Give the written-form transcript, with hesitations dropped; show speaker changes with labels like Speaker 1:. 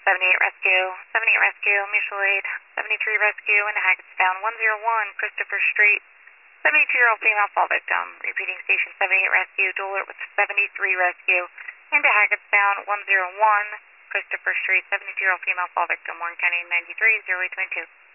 Speaker 1: 78 Rescue, 78 Rescue, mutual aid, 73 Rescue, into Hackettstown, 101 Christopher Street, 72-year-old female fall victim. Repeating station 78 Rescue, dual alert with 73 Rescue, into Hackettstown, 101 Christopher Street, 72-year-old female fall victim, Warren County 93, 0822.